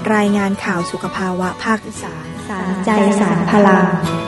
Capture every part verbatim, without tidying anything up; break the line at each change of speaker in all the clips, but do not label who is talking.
รายงานข่าวสุขภาวะภาคอีสานสารใจสารพลัง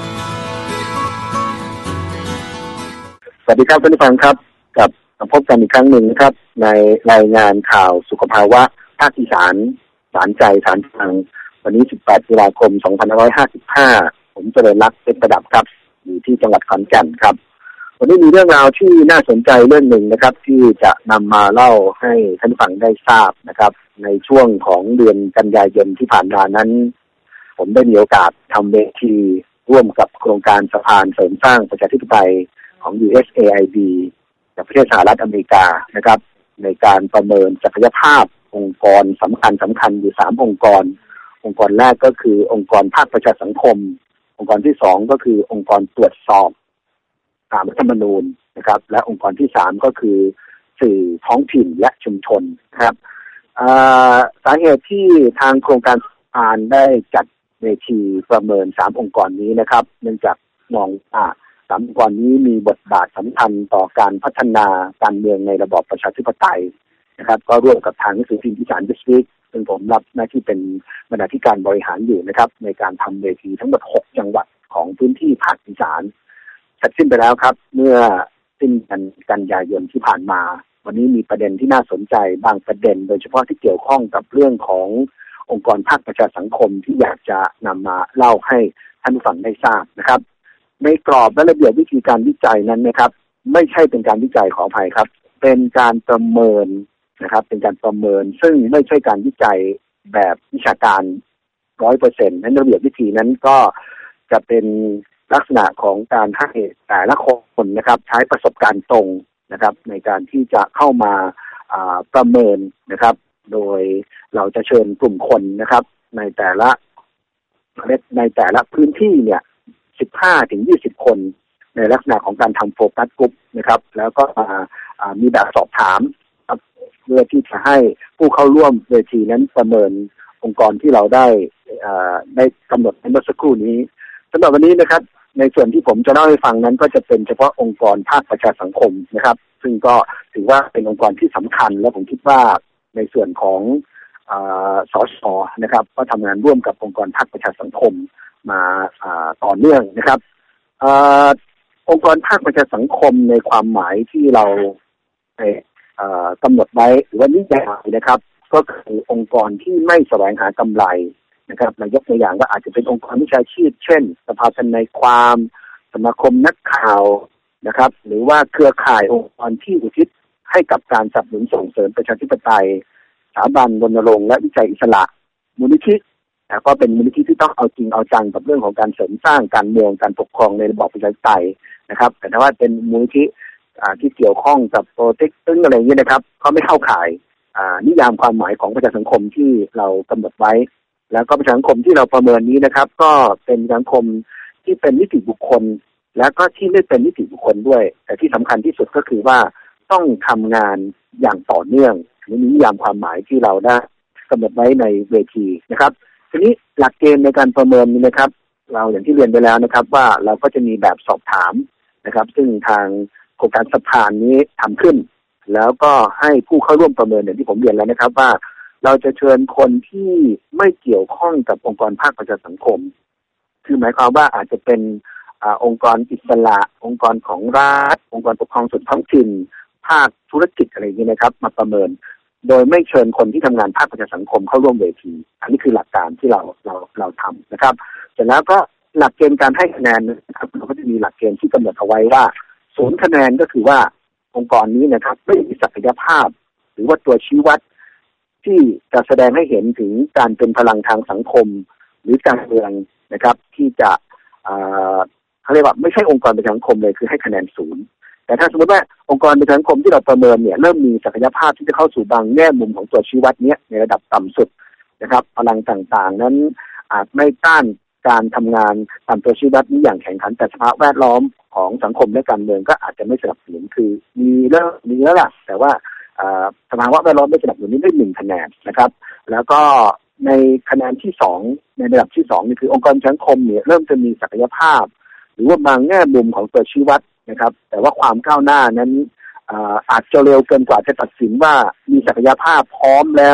สวัสดีครับท่านผู้ฟังครับกับพบกันอีกครั้งหนึ่งนะครับในรายงานข่าวสุขภาวะภาคอีสานสารใจสารพลังวันนี้สิบแปดตุลาคมสองพันห้าร้อยห้าสิบห้าผมเจริญรักษ์เป็นประดับครับอยู่ที่จังหวัดขอนแก่นครับวันนี้มีเรื่องราวที่น่าสนใจเรื่องหนึ่งนะครับที่จะนำมาเล่าให้ท่านผู้ฟังได้ทราบนะครับในช่วงของเดือนกันยายนที่ผ่านมานั้นผมได้มีโอกาสทำเวทีร่วมกับโครงการสะพานเสริมสร้างประชาธิปไตยของ ยู เอส เอ ไอ ดี จากประเทศสหรัฐอเมริกานะครับในการประเมินศักยภาพองค์กรสำคัญสำคัญอยู่สามองค์กรองค์กรแรกก็คือองค์กรภาคประชาสังคมองค์กรที่สองก็คือองค์กรตรวจสอบตามรัฐธรรมนูญนะครับและองค์กรที่สามก็คือสื่อท้องถิ่นและชุมชนครับสาเหตุที่ทางโครงการอ่านได้จัดเวทีประเมินสามองค์กรนี้นะครับเนื่องจากมองว่าสามองค์กรนี้มีบทบาทสำคัญต่อการพัฒนาการเมืองในระบอบประชาธิปไตยนะครับก็ร่วมกับทางหนังสือพิมพ์อีสานดิสทริกซึ่งผมรับหน้าที่เป็นบรรณาธิการบริหารอยู่นะครับในการทำเวทีทั้งหมดหกจังหวัดของพื้นที่ภาคอีสานเสร็จสิ้นไปแล้วครับเมื่อสิ้นกันกันยายนที่ผ่านมาวันนี้มีประเด็นที่น่าสนใจบางประเด็นโดยเฉพาะที่เกี่ยวข้องกับเรื่องขององค์กรภาคประชาสังคมที่อยากจะนำมาเล่าให้ท่านผู้ฟังได้ทราบนะครับในกรอบและระเบียบวิธีการวิจัยนั้นนะครับไม่ใช่เป็นการวิจัยขออภัยครับเป็นการประเมินนะครับเป็นการประเมินซึ่งไม่ใช่การวิจัยแบบวิชาการ ร้อยเปอร์เซ็นต์ นั้นระเบียบวิธีนั้นก็จะเป็นลักษณะของการให้แต่ละคนนะครับใช้ประสบการณ์ตรงนะครับในการที่จะเข้ามาประเมินนะครับโดยเราจะเชิญกลุ่มคนนะครับในแต่ละในแต่ละพื้นที่เนี่ยสิบห้าถึงยี่สิบคนในลักษณะของการทำโฟกัสกลุ่มนะครับแล้วก็มีแบบสอบถามเพื่อที่จะให้ผู้เข้าร่วมเวทีนั้นประเมินองค์กรที่เราได้ได้กำหนดในเมื่อสักครู่นี้สำหรับวันนี้นะครับในส่วนที่ผมจะเล่าให้ฟังนั้นก็จะเป็นเฉพาะองค์กรภาคประชาสังคมนะครับซึ่งก็ถือว่าเป็นองค์กรที่สำคัญและผมคิดว่าในส่วนของสสนะครับก็ทำงานร่วมกับองค์กรภาคประชาสังคมมาต่อเนื่องนะครับองค์กรภาคประชาสังคมในความหมายที่เรากำหนดไว้หรือว่านิยามนะครับก็คือองค์กรที่ไม่แสวงหากำไรนะครับยกตัวอย่างก็อาจจะเป็นองค์กรวิชาชีพเช่นสภาทนายความสมาคมนักข่าวนะครับหรือว่าเครือข่ายองค์กรที่อุทิศให้กับการสนับสนุนส่งเสริมประชาธิปไตยสถาบันรณรงค์และวิจัยอิสระมูลนิธิก็เป็นมูลนิธิที่ต้องเอาจริงเอาจังกับเรื่องของการเสริมสร้างการเมืองการปกครองในระบอบประชาธิปไตยนะครับแต่ถ้าว่าเป็นมูลนิธิที่เกี่ยวข้องกับโปรเทคตึ้งอะไรอย่างนี้นะครับเขาไม่เข้าข่ายนิยามความหมายของประชาสังคมที่เรากำหนดไว้แล้วก็ประชาสังคมที่เราประเมินนี้นะครับก็เป็นสังคมที่เป็นนิติบุคคลแล้วก็ที่ไม่เป็นนิติบุคคลด้วยแต่ที่สำคัญที่สุดก็คือว่าต้องทำงานอย่างต่อเนื่องนี่นิยามความหมายที่เราได้กำหนดไว้ในเวทีนะครับทีนี้หลักเกณฑ์ในการประเมินนี้นะครับเราอย่างที่เรียนไปแล้วนะครับว่าเราก็จะมีแบบสอบถามนะครับซึ่งทางโครงการสะพานนี้ทำขึ้นแล้วก็ให้ผู้เข้าร่วมประเมินอย่างที่ผมเรียนแล้วนะครับว่าเราจะเชิญคนที่ไม่เกี่ยวข้องกับองค์กรภาคประชาสังคมคือหมายความว่าอาจจะเป็นอองค์กรอิสระองค์กรของรัฐองค์กรปกครองส่วนท้องถิ่นภาคธุรกิจอะไรอย่างนี้นะครับมาประเมินโดยไม่เชิญคนที่ทำงานภาคประชาสังคมเข้าร่วมเวทีอันนี้คือหลักการที่เราเราเราทำนะครับเสร็จแล้วก็หลักเกณฑ์การให้คะแนนนะครับเราก็จะมีหลักเกณฑ์ที่กำหนดเอาไว้ว่าศูนย์คะแนนก็คือว่าองค์กรนี้นะครับไม่มีศักยภาพหรือว่าตัวชี้วัดที่จะแสดงให้เห็นถึงการเป็นพลังทางสังคมหรือการเมืองนะครับที่จะเขาเรียกว่าไม่ใช่องค์กรประชาสังคมเลยคือให้คะแนนศูนย์แต่ถ้าสมมติว่าองค์กรประชาสังคมที่เราประเมินเนี่ยเริ่มมีศักยภาพที่จะเข้าสู่บางแง่มุมของตัวชี้วัดนี้ในระดับต่ำสุดนะครับพลังต่างๆนั้นอาจไม่ต้านการทำงานตามตัวชี้วัดนี้อย่างแข่งขันแต่สภาพแวดล้อมของสังคมและการเมืองก็อาจจะไม่สนับสนุนคือมีแล้วมีแล้วล่ะแต่ว่าสภาวะแวดล้อมไม่สนับสนุนนี้ได้หนึ่งคะแนนนะครับแล้วก็ในคะแนนที่สองในระดับที่สองนี่คือองค์กรสังคมเนี่ยเริ่มจะมีศักยภาพหรือว่าบางแง่มุมของตัวชี้วัดนะครับแต่ว่าความก้าวหน้านั้นอาจจะเร็วเกินกว่าจะตัดสินว่ามีศักยภาพพร้อมแล้ว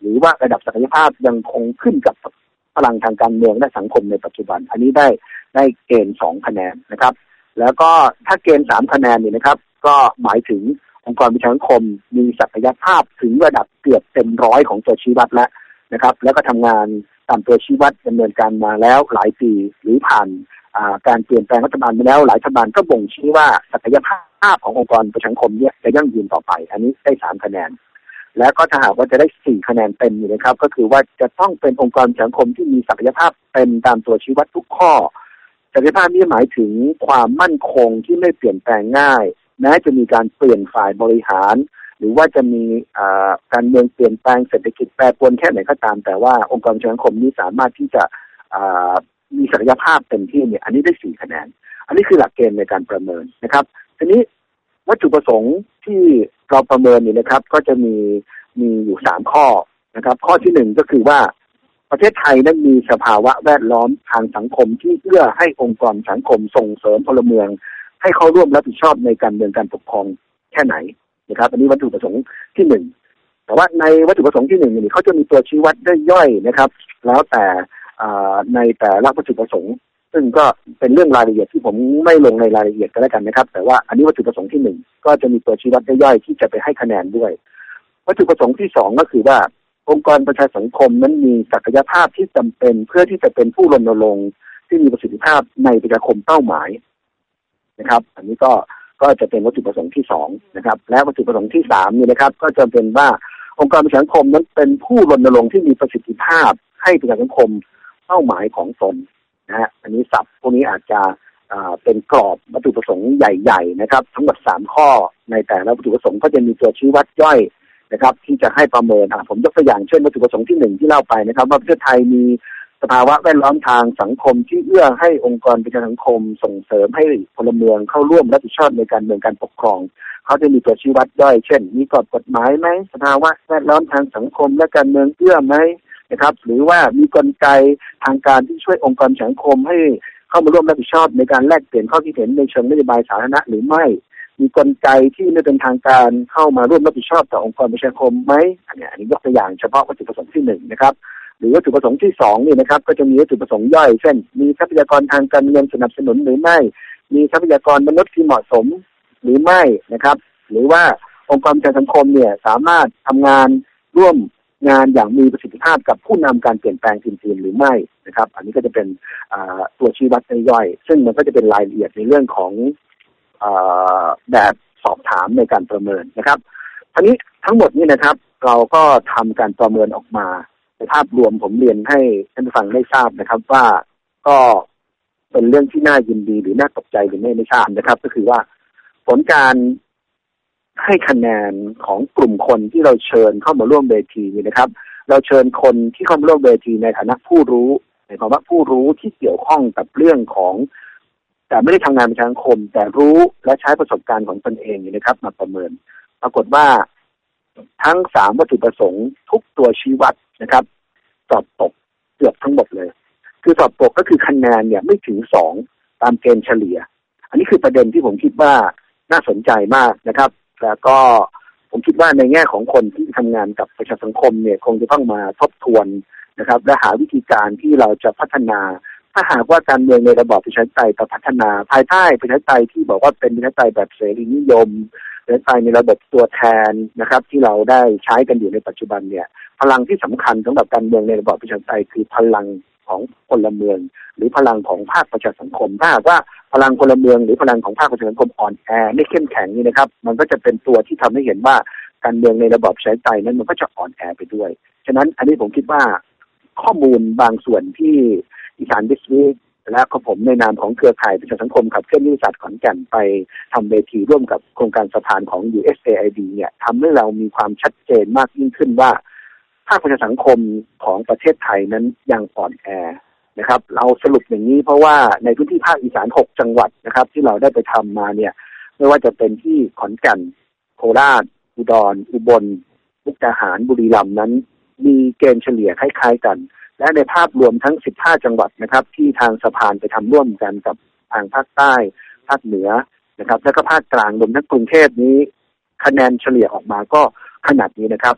หรือว่าระดับศักยภาพยังคงขึ้นกับพลังทางการเมืองและสังคมในปัจจุบันอันนี้ได้ได้เกณฑ์สองคะแนนนะครับแล้วก็ถ้าเกณฑ์สามคะแนนนี่นะครับก็หมายถึงองค์กรประชาสังคมมีศักยภาพถึงระดับเกือบเต็มร้อยของตัวชี้วัดแล้วนะครับแล้วก็ทำงานตามตัวชี้วัดดำเนินการมาแล้วหลายปีหรือผ่านการเปลี่ยนแปลงรัฐบาลมาแล้วหลายรัฐบาลก็บ่งชี้ว่าศักยภาพขององค์กรประชาสังคมเนี่ยจะยั่งยืนต่อไปอันนี้ได้สามคะแนนแล้วก็ถ้าหากว่าจะได้สี่คะแนนเต็มอยู่นะครับก็คือว่าจะต้องเป็นองค์กรสังคมที่มีศักยภาพเป็นตามตัวชี้วัดทุกข้อศักยภาพนี้หมายถึงความมั่นคงที่ไม่เปลี่ยนแปลงง่ายแม้จะมีการเปลี่ยนฝ่ายบริหารหรือว่าจะมีการเมืองเปลี่ยนแปลงเศรษฐกิจแปรปรวนแค่ไหนก็ตามแต่ว่าองค์กรสังคมนี้สามารถที่จะมีศักยภาพเต็มที่เนี่ยอันนี้ได้สี่คะแนนอันนี้คือหลักเกณฑ์ในการประเมินนะครับทีนี้วัตถุประสงค์ที่เราประเมินนี่นะครับก็จะมีมีอยู่สามข้อนะครับข้อที่หนึ่งก็คือว่าประเทศไทยนั้นมีสภาวะแวดล้อมทางสังคมที่เอื้อให้องค์กรสังคมส่งเสริมพลเมืองให้เขาร่วมรับผิดชอบในการเมืองการปกครองแค่ไหนนะครับอันนี้วัตถุประสงค์ที่หนึ่งแต่ว่าในวัตถุประสงค์ที่หนึ่งนี่เขาจะมีตัวชี้วัดได้ย่อยนะครับแล้วแต่ในแต่ละวัตถุประสงค์ซึ่งก็เป็นเรื่องรายละเอียดที่ผมไม่ลงในรายละเอียดกันแล้วกันนะครับแต่ว่าอันนี้วัตถุประสงค์ที่หนึ่งก็จะมีตัวชี้วัดได้ย่อยที่จะไปให้คะแนนด้วยวัตถุประสงค์ที่สองก็คือว่าองค์กรประชาสังคมนั้นมีศักยภาพที่จำเป็นเพื่อที่จะเป็นผู้รณรงค์ที่มีประสิทธิภาพในประชาคมเป้าหมายนะครับอันนี้ก็ก็จะเป็นวัตถุประสงค์ที่สองนะครับและวัตถุประสงค์ที่สามนี่นะครับก็จะเป็นว่าองค์กรประชาสังคมนั้นเป็นผู้รณรงค์ที่มีประสิทธิภาพให้ประชาสังคมเป้าหมายของตนนะฮะอันนี้ศัพท์พวกนี้อาจจะเป็นกรอบวัตถุประสงค์ใหญ่ๆนะครับทั้งหมดสามข้อในแต่ละวัตถุประสงค์ก็จะมีตัวชี้วัดย่อยนะครับที่จะให้ประเมินผมยกตัวอย่างเช่นวัตถุประสงค์ที่หนึ่งที่เล่าไปนะครับว่าประเทศไทยมีสภาวะแวดล้อมทางสังคมที่เอื้อให้องค์กรประชาสังคมส่งเสริมให้พลเมืองเข้าร่วมรับผิดชอบในการเมืองการปกครองเขาจะมีตัวชี้วัดย่อยเช่นมีกรอบกฎหมายไหมสภาวะแวดล้อมทางสังคมและการเมืองเอื้อไหมนะครับหรือว่ามีกลไกทางการที่ช่วยองค์กรสังคมให้เข้ามาร่วมรับผิดชอบในการแลกเปลี่ยนข้อคิดเห็นในเชิงนโยบายสาธารณะหรือไม่มีกลไกที่ไม่เป็นทางการเข้ามาร่วมรับผิดชอบต่อองค์กรประชาคมไหมอันนี้อันนี้ยกตัวอย่างเฉพาะวัตถุประสงค์ที่หนึ่งนะครับหรือวัตถุประสงค์ที่สองนี่นะครับก็จะมีวัตถุประสงค์ย่อยเช่นมีทรัพยากรทางการเงินสนับสนุนหรือไม่มีทรัพยากรมนุษย์ที่เหมาะสมหรือไม่นะครับหรือว่าองค์กรประชาสังคมเนี่ยสามารถทำงานร่วมงานอย่างมีประสิทธิภาพกับผู้นำการเปลี่ยนแปลงจริงๆหรือไม่นะครับอันนี้ก็จะเป็นตัวชี้วัดย่อยซึ่งมันก็จะเป็นรายละเอียดในเรื่องของแบบสอบถามในการประเมินนะครับทีนี้ทั้งหมดนี้นะครับเราก็ทำการประเมินออกมาในภาพรวมผมเรียนให้ท่านผู้ฟังได้ทราบนะครับว่าก็เป็นเรื่องที่น่ายินดีหรือน่าตกใจหรือไม่ไม่ทราบนะครับก็คือว่าผลการให้คะแนนของกลุ่มคนที่เราเชิญเข้ามาร่วมเวทีนี่นะครับเราเชิญคนที่เข้ามาร่วมเวทีในฐานะผู้รู้ในความว่าผู้รู้ที่เกี่ยวข้องกับเรื่องของแต่ไม่ได้ทำงานเป็นสังคมแต่รู้และใช้ประสบการณ์ของตนเองนี่นะครับมาประเมินปรากฏว่าทั้งสามวัตถุประสงค์ทุกตัวชี้วัดนะครับสอบตกเกือบทั้งหมดเลยคือสอบตกก็คือคะแนนเนี่ยไม่ถึงสองตามเกณฑ์เฉลี่ยอันนี้คือประเด็นที่ผมคิดว่าน่าสนใจมากนะครับแล้วก็ผมคิดว่าในแง่ของคนที่ทำงานกับประชาสังคมเนี่ยคงจะต้องมาทบทวนนะครับและหาวิธีการที่เราจะพัฒนาถ้าหากว่าการเมืองในระบอบประชาธิปไตยจะพัฒนาภายใต้ประชาธิปไตยที่บอกว่าเป็นประชาธิปไตยแบบเสรีนิยมประชาธิปไตยในระบบตัวแทนนะครับที่เราได้ใช้กันอยู่ในปัจจุบันเนี่ยพลังที่สำคัญสำหรับการเมืองในระบอบประชาธิปไตยคือพลังของพลเมืองหรือพลังของภาคประชาสังคมถ้าหากว่าพลังพลเมืองหรือพลังของภาคประชาสังคมอ่อนแอไม่เข้มแข็งนี่นะครับมันก็จะเป็นตัวที่ทำให้เห็นว่าการเมืองในระบอบประชาธิปไตยนั้นมันก็จะอ่อนแอไปด้วยฉะนั้นอันนี้ผมคิดว่าข้อมูลบางส่วนที่อีสานดิสวีคและก็ผมในนามของเครือข่ายประชาสังคมขับเคลื่อนนิติศาสตร์ขอนแก่นไปทำเวทีร่วมกับโครงการสะพานของ ยู เอส เอ ไอ ดี เนี่ยทำให้เรามีความชัดเจนมากยิ่งขึ้นว่าภาคประชาสังคมของประเทศไทยนั้นยังอ่อนแอนะครับเราสรุปอย่างนี้เพราะว่าในพื้นที่ภาคอีสานหกจังหวัดนะครับที่เราได้ไปทำมาเนี่ยไม่ว่าจะเป็นที่ขอนแก่นโคราชอุดรอุบลมุกดาหารบุรีรัมย์นั้นมีเกณฑ์เฉลี่ยคล้ายๆกันและในภาพรวมทั้งสิบห้าจังหวัดนะครับที่ทางสะพานไปทำร่วมกันกับทางภาคใต้ภาคเหนือนะครับและก็ภาคกลางรวมทั้งกรุงเทพนี้คะแนนเฉลี่ยออกมาก็ขนาดนี้นะครับจ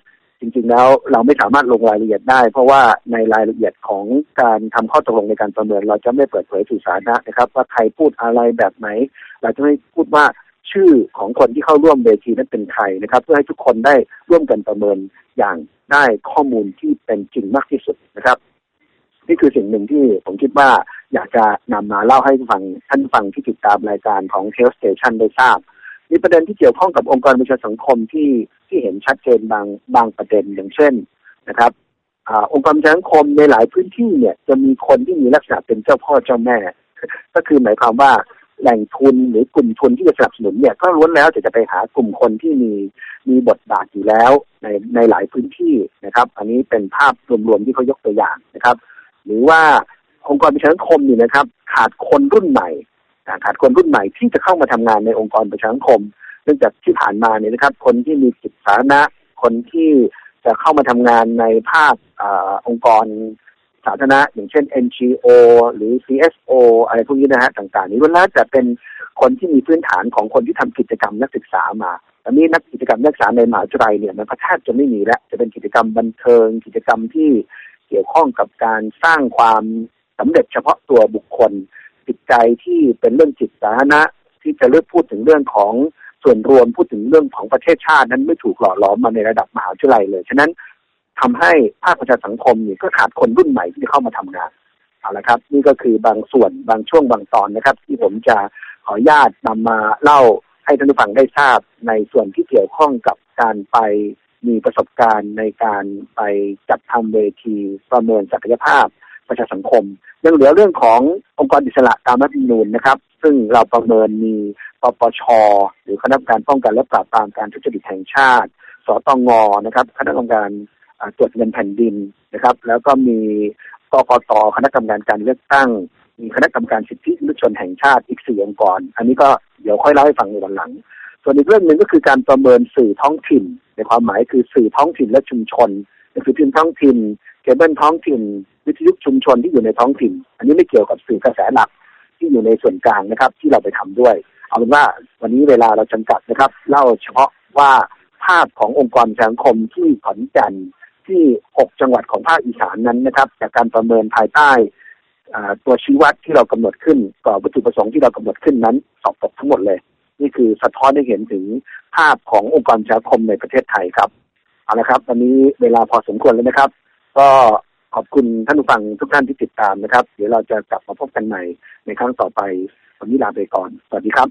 จริงๆแล้วเราไม่สามารถลงรายละเอียดได้เพราะว่าในรายละเอียดของการทำข้อตกลงในการประเมินเราจะไม่เปิดเผยสู่สาธารณะนะครับว่าใครพูดอะไรแบบไหนเราจะไม่พูดว่าชื่อของคนที่เข้าร่วมเวทีนั้นเป็นใครนะครับเพื่อให้ทุกคนได้ร่วมกันประเมินอย่างได้ข้อมูลที่เป็นจริงมากที่สุดนะครับนี่คือสิ่งหนึ่งที่ผมคิดว่าอยากจะนำมาเล่าให้ฟังท่านฟังที่ติดตามรายการของ Health Station ได้ทราบมีประเด็นที่เกี่ยวข้องกับองค์กรประชาสังคมที่ที่เห็นชัดเจนบางบางประเด็นอย่างเช่นนะครับอ่าองค์กรประชาสังคมในหลายพื้นที่เนี่ยจะมีคนที่มีลักษณะเป็นเจ้าพ่อเจ้าแม่ก็คือหมายความว่าแหล่งทุนหรือกลุ่มทุนที่จะสนับสนุนเนี่ยก็ล้วนแล้วจะจะไปหากลุ่มคนที่มีมีบทบาทอยู่แล้วในในหลายพื้นที่นะครับอันนี้เป็นภาพรวมๆที่เขายกตัวอย่างนะครับหรือว่าองค์กรประชาสังคมนี่นะครับขาดคนรุ่นใหม่ขาดคนรุ่นใหม่ที่จะเข้ามาทำงานในองค์กรประชาสังคมเนื่องจากที่ผ่านมาเนี่ยนะครับคนที่มีจิตสาธารณะคนที่จะเข้ามาทำงานในภาคอองค์กรสาธารณะอย่างเช่น เอ็น จี โอ หรือ ซี เอส โอ อะไรพวกนี้นะฮะต่างๆนี้ล้วนแล้วจะเป็นคนที่มีพื้นฐานของคนที่ทำกิจกรรมนักศึกษามาตอนนี้นักกิจกรรมนักศึกษาในมหาวิทยาลัยเนี่ยมันแทบจะไม่มีแล้วจะเป็นกิจกรรมบันเทิงกิจกรรมที่เกี่ยวข้องกับการสร้างความสำเร็จเฉพาะตัวบุคคลจิตใจที่เป็นเรื่องจิตสาธารณะที่จะเลือกพูดถึงเรื่องของส่วนรวมพูดถึงเรื่องของประเทศชาตินั้นไม่ถูกหล่อหลอมมาในระดับมหาวิทยาลัยเลยฉะนั้นทำให้ภาคประชาสังคมนี่ก็ขาดคนรุ่นใหม่ที่เข้ามาทำงานเอาละครับนี่ก็คือบางส่วนบางช่วงบางตอนนะครับที่ผมจะขออนุญาตนำมาเล่าให้ท่านผู้ฟังได้ทราบในส่วนที่เกี่ยวข้องกับการไปมีประสบการณ์ในการไปจัดทำเวทีประเมินศักยภาพประชาสังคมยังเหลือเรื่องขององค์กรอิสระตามรัฐธรรมนูญนะครับซึ่งเราประเมินมีปปช.หรือคณะกรรมการป้องกันและปราบปรามการทุจริตแห่งชาติสตง.นะครับคณะกรรมการตรวจเงินแผ่นดินนะครับแล้วก็มีกกต.คณะกรรมการการเลือกตั้งมีคณะกรรมการสิทธิมนุษยชนแห่งชาติอีกสี่องค์กรอันนี้ก็เดี๋ยวค่อยเล่าให้ฟังในวันหลังส่วนอีกเรื่องหนึ่งก็คือการประเมินสื่อท้องถิ่นในความหมายคือสื่อท้องถิ่นและชุมชนหนังสือพิมพ์ท้องถิ่นเคเบิลท้องถิ่นวิทยุชุมชนที่อยู่ในท้องถิ่นอันนี้ไม่เกี่ยวกับสื่อกระแสหลักที่อยู่ในส่วนกลางนะครับที่เราไปทำด้วยเอาเป็นว่าวันนี้เวลาเราจำกัดนะครับเล่าเฉพาะว่าภาพขององค์กรสังคมที่ขอนแก่นที่หกจังหวัดของภาคอีสานนั้นนะครับจากการประเมินภายใต้ตัวชี้วัดที่เรากำหนดขึ้นกรอบวัตถุประสงค์ที่เรากำหนดขึ้นนั้นสอบตกทั้งหมดเลยนี่คือสะท้อนให้เห็นถึงภาพขององค์กรสังคมในประเทศไทยครับเอาละครับวันนี้เวลาพอสมควรแล้วนะครับก็ขอบคุณท่านผู้ฟังทุกท่านที่ติดตามนะครับเดี๋ยวเราจะกลับมาพบกันใหม่ในครั้งต่อไปวันนี้ลาไปก่อนสวัสดีครับ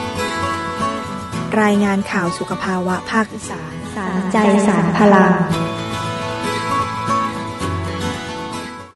รายงานข่าวสุขภาวะภาคอีสานสารใจสารพลัง